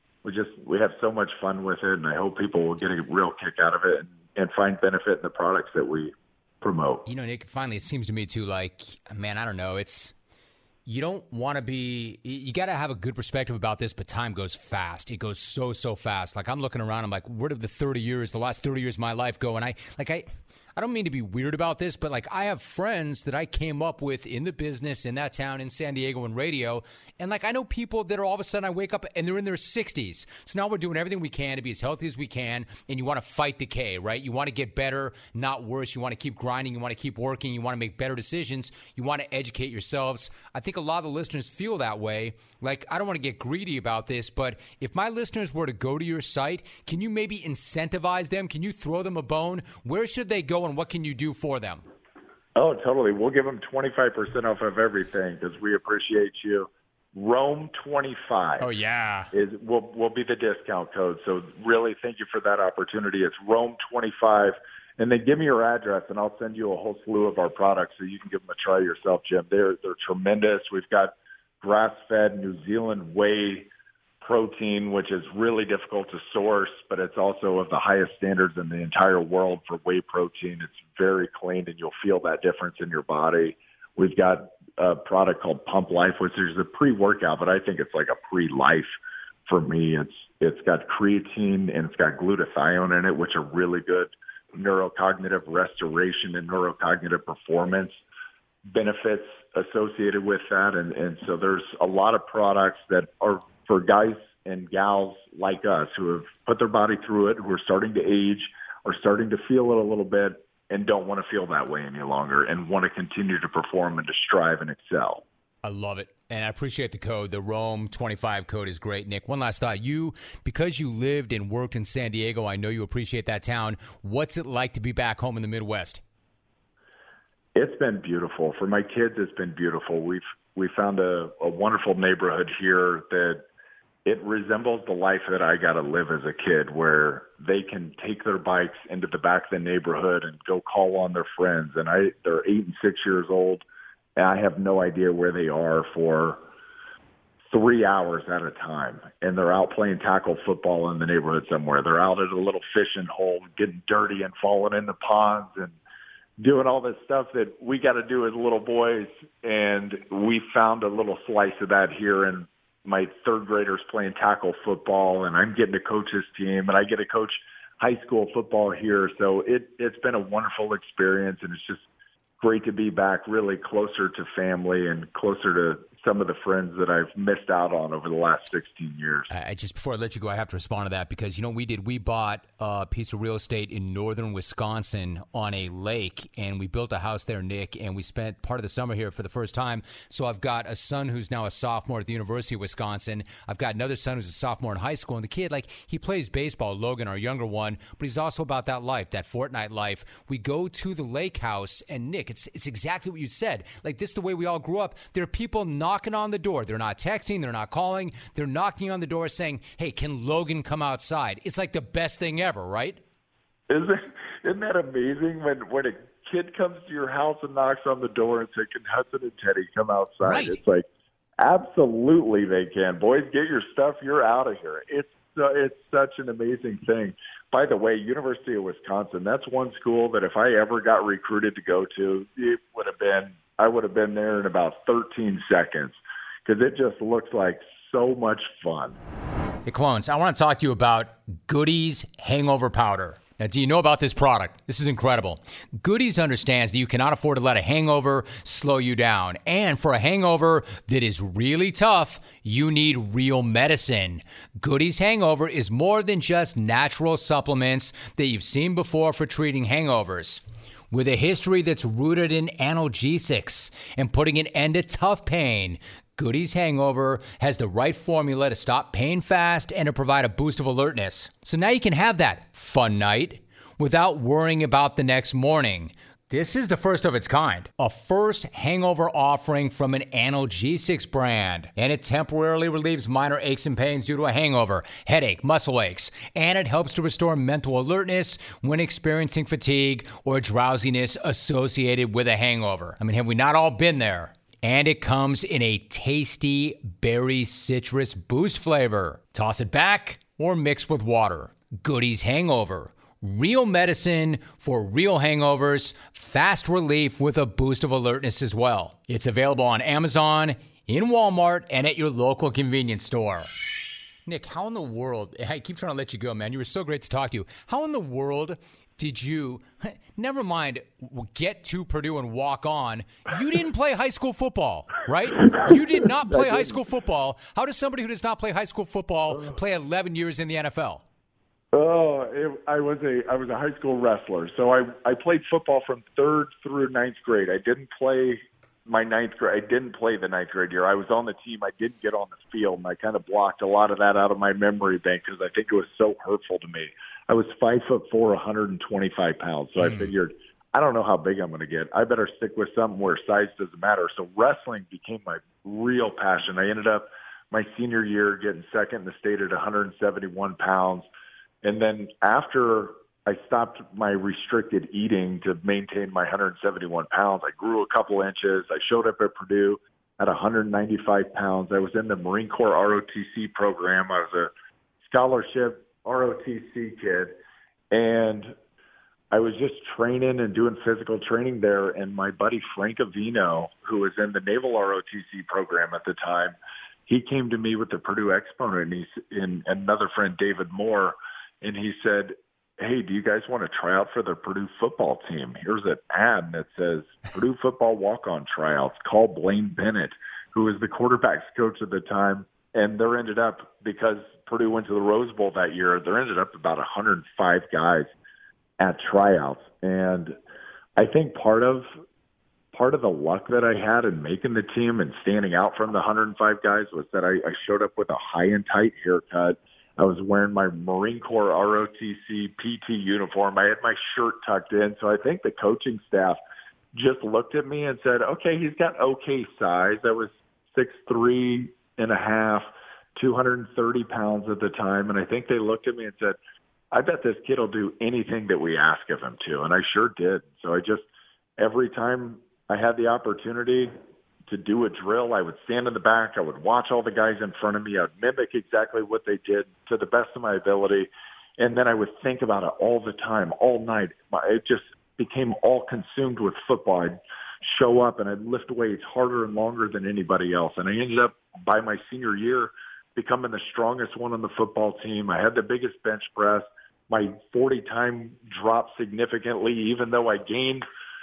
we have so much fun with it, and I hope people will get a real kick out of it and find benefit in the products that we promote. Nick, finally, it seems to me too, like, man, I don't know. You don't want to you got to have a good perspective about this, but time goes fast. It goes so fast. Like, I'm looking around, I'm like, where did the last 30 years of my life go? And I don't mean to be weird about this, but like, I have friends that I came up with in the business in that town in San Diego and radio. And like, I know people that are all of a sudden I wake up and they're in their 60s. So now we're doing everything we can to be as healthy as we can. And you want to fight decay, right? You want to get better, not worse. You want to keep grinding. You want to keep working. You want to make better decisions. You want to educate yourselves. I think a lot of the listeners feel that way. Like, I don't want to get greedy about this, but if my listeners were to go to your site, can you maybe incentivize them? Can you throw them a bone? Where should they go and what can you do for them? Oh, totally. We'll give them 25% off of everything because we appreciate you. Rome25. Oh, yeah. Will be the discount code. So really thank you for that opportunity. It's Rome25. And then give me your address, and I'll send you a whole slew of our products so you can give them a try yourself, Jim. They're tremendous. We've got grass-fed New Zealand whey protein, which is really difficult to source, but it's also of the highest standards in the entire world for whey protein. It's very clean, and you'll feel that difference in your body. We've got a product called Pump Life, which is a pre-workout, but I think it's like a pre-life for me. It's got creatine and it's got glutathione in it, which are really good neurocognitive restoration and neurocognitive performance benefits associated with that. And so there's a lot of products that are for guys and gals like us who have put their body through it, who are starting to age, are starting to feel it a little bit, and don't want to feel that way any longer and want to continue to perform and to strive and excel. I love it. And I appreciate the code. The Rome25 code is great. Nick, one last thought. Because you lived and worked in San Diego, I know you appreciate that town. What's it like to be back home in the Midwest? It's been beautiful. For my kids, it's been beautiful. We found a wonderful neighborhood here that it resembles the life that I got to live as a kid, where they can take their bikes into the back of the neighborhood and go call on their friends. And they're 8 and 6 years old, and I have no idea where they are for 3 hours at a time. And they're out playing tackle football in the neighborhood somewhere. They're out at a little fishing hole, getting dirty and falling in the ponds and doing all this stuff that we got to do as little boys. And we found a little slice of that here, and my third graders playing tackle football, and I'm getting to coach his team, and I get to coach high school football here. So it's been a wonderful experience, and it's just great to be back really closer to family and closer to some of the friends that I've missed out on over the last 16 years. Before I let you go, I have to respond to that because, we bought a piece of real estate in northern Wisconsin on a lake, and we built a house there, Nick, and we spent part of the summer here for the first time. So I've got a son who's now a sophomore at the University of Wisconsin. I've got another son who's a sophomore in high school, and the kid, he plays baseball, Logan, our younger one, but he's also about that life, that Fortnite life. We go to the lake house, and Nick, it's exactly what you said. This is the way we all grew up. There are people not knocking on the door. They're not texting. They're not calling. They're knocking on the door saying, hey, can Logan come outside? It's like the best thing ever, right? Isn't that amazing when a kid comes to your house and knocks on the door and says, can Hudson and Teddy come outside? Right. It's like, absolutely they can. Boys, get your stuff. You're out of here. It's such an amazing thing. By the way, University of Wisconsin, that's one school that if I ever got recruited to go to, I would have been there in about 13 seconds because it just looks like so much fun. Hey, Clones, I want to talk to you about Goody's Hangover Powder. Now, do you know about this product? This is incredible. Goody's understands that you cannot afford to let a hangover slow you down. And for a hangover that is really tough, you need real medicine. Goody's Hangover is more than just natural supplements that you've seen before for treating hangovers. With a history that's rooted in analgesics and putting an end to tough pain, Goody's Hangover has the right formula to stop pain fast and to provide a boost of alertness. So now you can have that fun night without worrying about the next morning. This is the first of its kind, a first hangover offering from an analgesics brand. And it temporarily relieves minor aches and pains due to a hangover, headache, muscle aches, and it helps to restore mental alertness when experiencing fatigue or drowsiness associated with a hangover. I mean, have we not all been there? And it comes in a tasty berry citrus boost flavor. Toss it back or mix with water. Goody's Hangover. Real medicine for real hangovers. Fast relief with a boost of alertness as well. It's available on Amazon, in Walmart, and at your local convenience store. Nick, how in the world, I keep trying to let you go, man. You were so great to talk to you. How in the world did you, never mind, get to Purdue and walk on? You didn't play high school football, right? You did not play high school football. How does somebody who does not play high school football play 11 years in the NFL? I was a high school wrestler. So I played football from 3rd through 9th grade. I didn't play my 9th grade. I didn't play the 9th grade year. I was on the team. I didn't get on the field, and I kind of blocked a lot of that out of my memory bank because I think it was so hurtful to me. I was 5'4", 125 pounds. So I figured, I don't know how big I'm going to get. I better stick with something where size doesn't matter. So wrestling became my real passion. I ended up my senior year getting second in the state at 171 pounds. And then after I stopped my restricted eating to maintain my 171 pounds, I grew a couple inches. I showed up at Purdue at 195 pounds. I was in the Marine Corps ROTC program. I was a scholarship ROTC kid, and I was just training and doing physical training there. And my buddy Frank Avino, who was in the Naval ROTC program at the time, he came to me with the Purdue Exponent, and another friend, David Moore, and he said, hey, do you guys want to try out for the Purdue football team? Here's an ad that says, Purdue football walk-on tryouts. Call Blaine Bennett, who was the quarterback's coach at the time. And there ended up, because Purdue went to the Rose Bowl that year, there ended up about 105 guys at tryouts. And I think part of the luck that I had in making the team and standing out from the 105 guys was that I showed up with a high and tight haircut. I was wearing my Marine Corps ROTC PT uniform. I had my shirt tucked in. So I think the coaching staff just looked at me and said, okay, he's got okay size. I was 6'3" and a half, 230 pounds at the time. And I think they looked at me and said, I bet this kid will do anything that we ask of him to. And I sure did. So every time I had the opportunity to do a drill, I would stand in the back. I would watch all the guys in front of me. I would mimic exactly what they did to the best of my ability. And then I would think about it all the time, all night. It just became all consumed with football. I'd show up and I'd lift weights harder and longer than anybody else. And I ended up, by my senior year, becoming the strongest one on the football team. I had the biggest bench press. My 40 time dropped significantly, even though I gained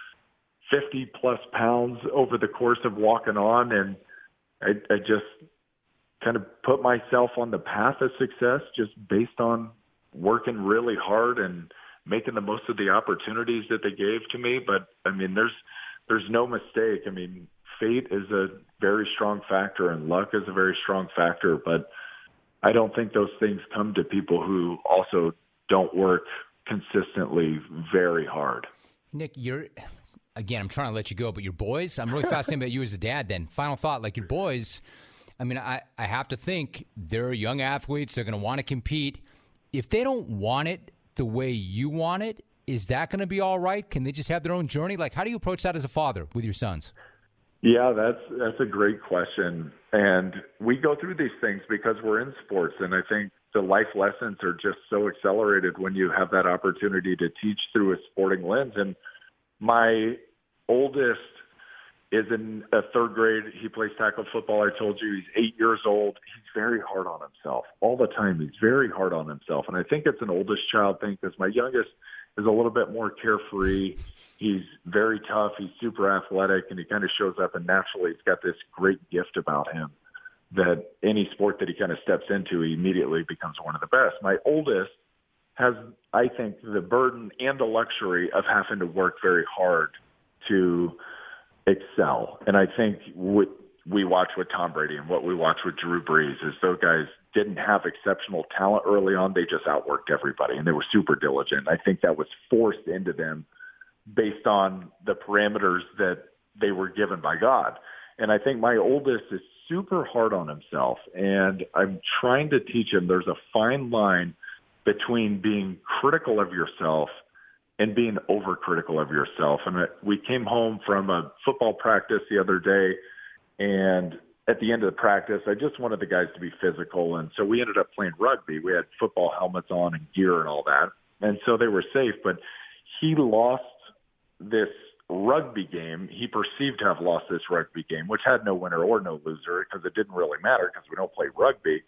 50-plus pounds over the course of walking on. And I just kind of put myself on the path of success just based on working really hard and making the most of the opportunities that they gave to me. But, I mean, there's no mistake. I mean, fate is a very strong factor and luck is a very strong factor, but I don't think those things come to people who also don't work consistently very hard. Nick, again, I'm trying to let you go, but your boys, I'm really fascinated about you as a dad then. Final thought, like your boys, I mean, I have to think they're young athletes. They're going to want to compete. If they don't want it the way you want it, is that going to be all right? Can they just have their own journey? Like, how do you approach that as a father with your sons? Yeah, that's a great question. And we go through these things because we're in sports. And I think the life lessons are just so accelerated when you have that opportunity to teach through a sporting lens. And my oldest is in a third grade. He plays tackle football. I told you he's 8 years old. He's very hard on himself all the time. He's very hard on himself. And I think it's an oldest child thing because my youngest is a little bit more carefree. He's very tough. He's super athletic, and he kind of shows up, and naturally he's got this great gift about him that any sport that he kind of steps into, he immediately becomes one of the best. My oldest has, I think, the burden and the luxury of having to work very hard to excel. And I think what we watch with Tom Brady and what we watch with Drew Brees is those guys didn't have exceptional talent early on. They just outworked everybody, and they were super diligent. I think that was forced into them based on the parameters that they were given by God. And I think my oldest is super hard on himself, and I'm trying to teach him there's a fine line between being critical of yourself and being overcritical of yourself. And we came home from a football practice the other day, and at the end of the practice, I just wanted the guys to be physical. And so we ended up playing rugby. We had football helmets on and gear and all that. And so they were safe, but he lost this rugby game. He perceived to have lost this rugby game, which had no winner or no loser because it didn't really matter because we don't play rugby.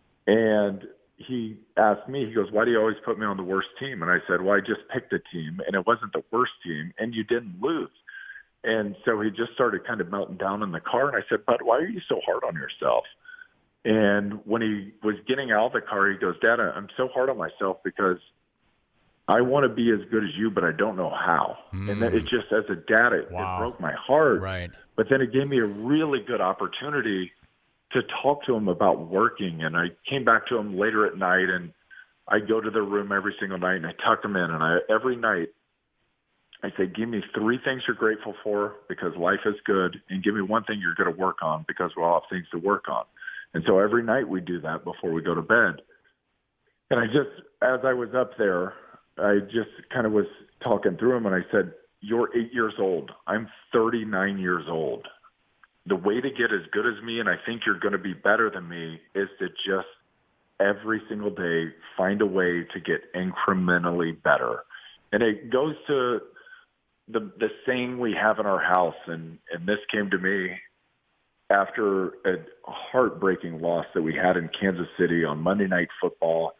And he asked me, he goes, why do you always put me on the worst team? And I said, well, I just picked a team, and it wasn't the worst team, and you didn't lose. And so he just started kind of melting down in the car. And I said, but why are you so hard on yourself? And when he was getting out of the car, he goes, Dad, I'm so hard on myself because I want to be as good as you, but I don't know how. And then it just, as a dad, it broke my heart. Right. But then it gave me a really good opportunity to talk to him about working. And I came back to him later at night, and I go to their room every single night, and I tuck him in. And every night I say, give me 3 things you're grateful for because life is good, and give me 1 thing you're going to work on because we all have things to work on. And so every night we do that before we go to bed. And I just, as I was up there, I just kind of was talking through him, and I said, you're 8 years old. I'm 39 years old. The way to get as good as me, and I think you're going to be better than me, is to just every single day find a way to get incrementally better. And it goes to the saying we have in our house, and this came to me after a heartbreaking loss that we had in Kansas City on Monday Night Football,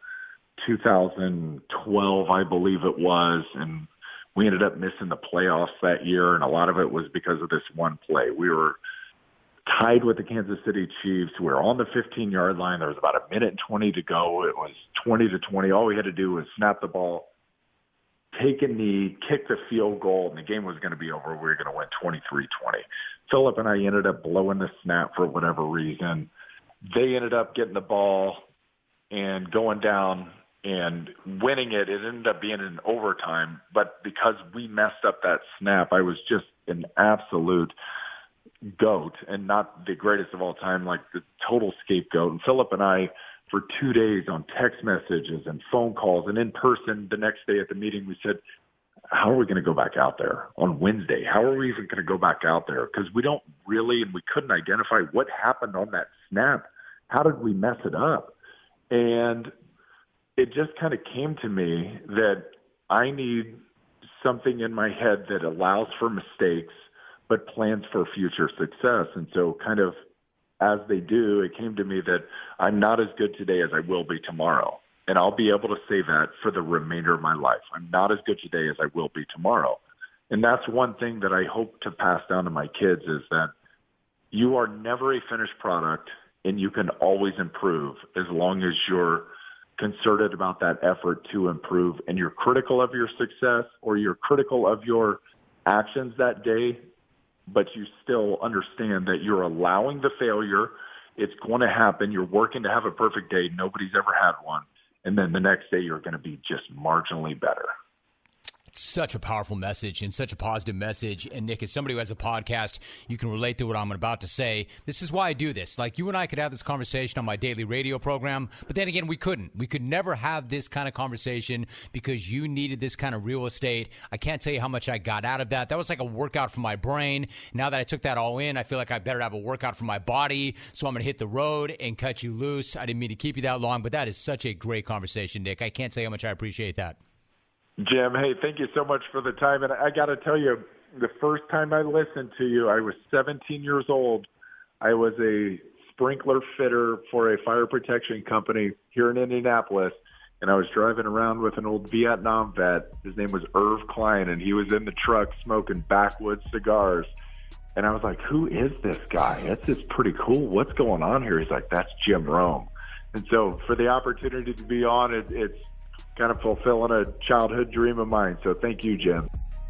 2012, I believe it was, and we ended up missing the playoffs that year, and a lot of it was because of this one play. We were tied with the Kansas City Chiefs. We were on the 15-yard line. There was about 1:20 to go. It was 20-20. All we had to do was snap the ball, take a knee, kick the field goal, and the game was going to be over. We were going to win 23-20. Philip and I ended up blowing the snap for whatever reason. They ended up getting the ball and going down and winning it. It ended up being in overtime, but because we messed up that snap, I was just an absolute goat, and not the greatest of all time, like the total scapegoat. And Philip and I, for 2 days on text messages and phone calls and in person the next day at the meeting, we said, how are we going to go back out there on Wednesday? How are we even going to go back out there? Because we don't really, and we couldn't identify what happened on that snap. How did we mess it up? And it just kind of came to me that I need something in my head that allows for mistakes but plans for future success. And so kind of as they do, it came to me that I'm not as good today as I will be tomorrow. And I'll be able to say that for the remainder of my life. I'm not as good today as I will be tomorrow. And that's one thing that I hope to pass down to my kids is that you are never a finished product, and you can always improve as long as you're concerted about that effort to improve, and you're critical of your success or you're critical of your actions that day, but you still understand that you're allowing the failure. It's going to happen. You're working to have a perfect day. Nobody's ever had one. And then the next day you're going to be just marginally better. It's such a powerful message and such a positive message. And Nick, as somebody who has a podcast, you can relate to what I'm about to say. This is why I do this. Like, you and I could have this conversation on my daily radio program, but then again, we couldn't. We could never have this kind of conversation because you needed this kind of real estate. I can't tell you how much I got out of that. That was like a workout for my brain. Now that I took that all in, I feel like I better have a workout for my body. So I'm going to hit the road and cut you loose. I didn't mean to keep you that long, but that is such a great conversation, Nick. I can't tell you how much I appreciate that. Jim, hey, thank you so much for the time. And I got to tell you, the first time I listened to you, I was 17 years old. I was a sprinkler fitter for a fire protection company here in Indianapolis, and I was driving around with an old Vietnam vet. His name was Irv Klein, and he was in the truck smoking backwoods cigars. And I was like, who is this guy? That's just pretty cool. What's going on here? He's like, that's Jim Rome. And so for the opportunity to be on, it's kind of fulfilling a childhood dream of mine. So thank you, Jim.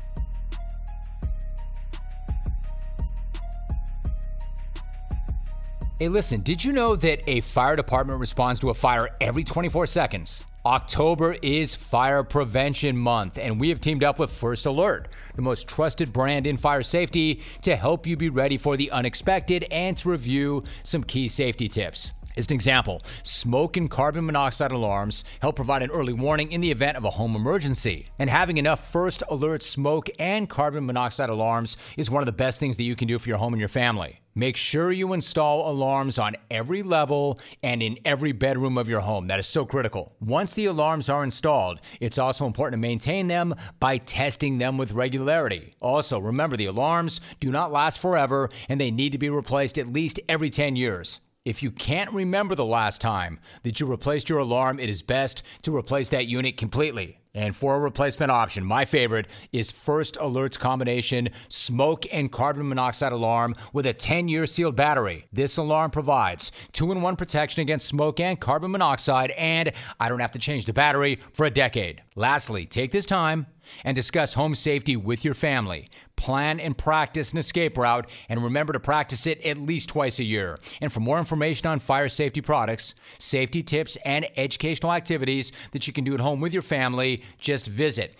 Hey, listen, did you know that a fire department responds to a fire every 24 seconds? October is Fire Prevention Month, and we have teamed up with First Alert, the most trusted brand in fire safety, to help you be ready for the unexpected and to review some key safety tips. As an example, smoke and carbon monoxide alarms help provide an early warning in the event of a home emergency. And having enough First Alert smoke and carbon monoxide alarms is one of the best things that you can do for your home and your family. Make sure you install alarms on every level and in every bedroom of your home. That is so critical. Once the alarms are installed, it's also important to maintain them by testing them with regularity. Also, remember, the alarms do not last forever and they need to be replaced at least every 10 years. If you can't remember the last time that you replaced your alarm, it is best to replace that unit completely. And for a replacement option, my favorite is First Alert's combination smoke and carbon monoxide alarm with a 10-year sealed battery. This alarm provides 2-in-1 protection against smoke and carbon monoxide, and I don't have to change the battery for a decade. Lastly, take this time and discuss home safety with your family. Plan and practice an escape route, and remember to practice it at least twice a year. And for more information on fire safety products, safety tips, and educational activities that you can do at home with your family, just visit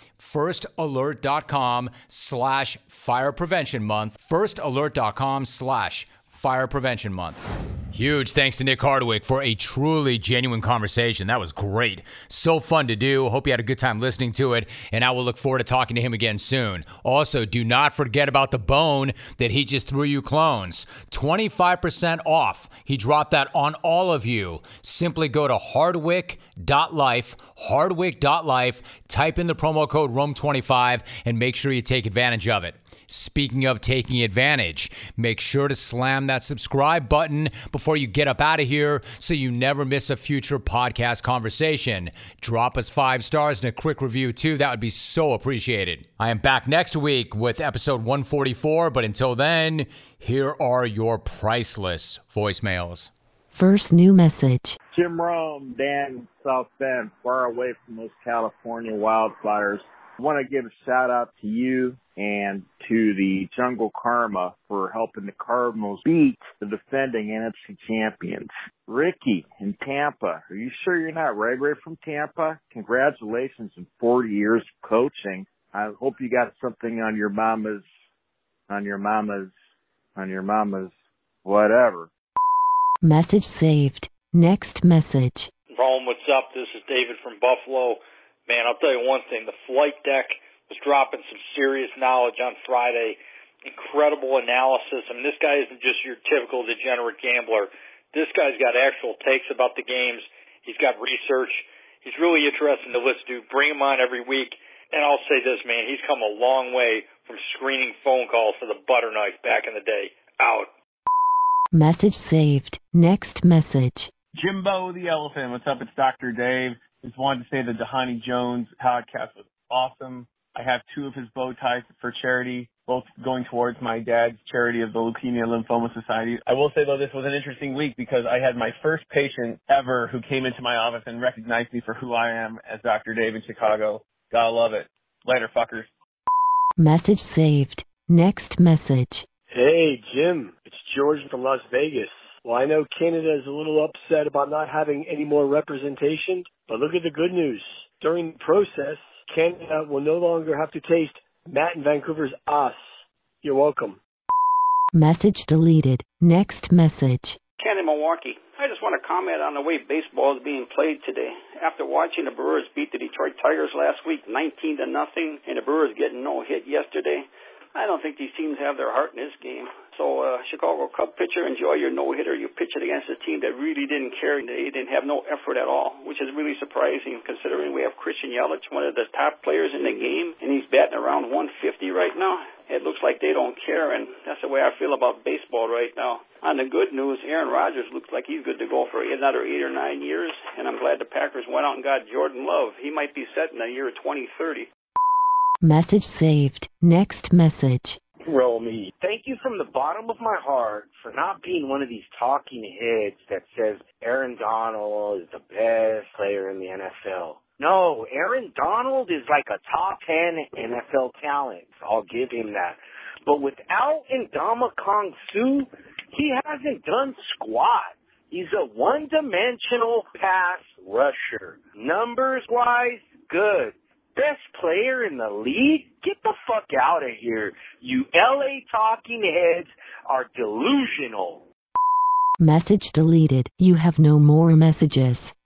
firstalert.com/fire prevention month. firstalert.com/fire prevention month. Huge thanks to Nick Hardwick for a truly genuine conversation. That was great. So fun to do. Hope you had a good time listening to it, and I will look forward to talking to him again soon. Also, do not forget about the bone that he just threw you clones. 25% off. He dropped that on all of you. Simply go to hardwick.life, type in the promo code ROME25, and make sure you take advantage of it. Speaking of taking advantage, make sure to slam that subscribe button before you get up out of here so you never miss a future podcast conversation. Drop us 5 stars and a quick review too. That would be so appreciated. I am back next week with episode 144, but until then, here are your priceless voicemails. First new message. Jim Rome, Dan, South Bend, far away from those California wildfires. I want to give a shout out to you and to the Jungle Karma for helping the Cardinals beat the defending NFC champions. Ricky in Tampa, are you sure you're not right from Tampa? Congratulations on 40 years of coaching. I hope you got something on your mama's, whatever. Message saved. Next message. Rome, what's up? This is David from Buffalo. Man, I'll tell you one thing. The flight deck was dropping some serious knowledge on Friday. Incredible analysis. I mean, this guy isn't just your typical degenerate gambler. This guy's got actual takes about the games. He's got research. He's really interesting to listen to. Bring him on every week. And I'll say this, man, he's come a long way from screening phone calls for the butter knife back in the day. Out. Message saved. Next message. Jimbo the Elephant. What's up? It's Dr. Dave. Just wanted to say the Dhani Jones podcast was awesome. I have 2 of his bow ties for charity, both going towards my dad's charity of the Leukemia Lymphoma Society. I will say, though, this was an interesting week because I had my first patient ever who came into my office and recognized me for who I am as Dr. Dave in Chicago. Gotta love it. Later, fuckers. Message saved. Next message. Hey, Jim. It's George from Las Vegas. Well, I know Canada is a little upset about not having any more representation, but look at the good news. During the process, Canada will no longer have to taste Matt in Vancouver's ass. You're welcome. Message deleted. Next message. Ken in Milwaukee. I just want to comment on the way baseball is being played today. After watching the Brewers beat the Detroit Tigers last week 19-0, and the Brewers getting no hit yesterday, I don't think these teams have their heart in this game. So, Chicago Cub pitcher, enjoy your no-hitter. You pitched it against a team that really didn't care. They didn't have no effort at all, which is really surprising considering we have Christian Yelich, one of the top players in the game, and he's batting around 150 right now. It looks like they don't care, and that's the way I feel about baseball right now. On the good news, Aaron Rodgers looks like he's good to go for another 8 or 9 years, and I'm glad the Packers went out and got Jordan Love. He might be set in the year 2030. Message saved. Next message. Roll me. Thank you from the bottom of my heart for not being one of these talking heads that says Aaron Donald is the best player in the NFL. No, Aaron Donald is like a top 10 NFL talent. I'll give him that. But without Ndamukong Suh, he hasn't done squat. He's a one-dimensional pass rusher. Numbers-wise, good. Best player in the league? Get the fuck out of here. You LA talking heads are delusional. Message deleted. You have no more messages.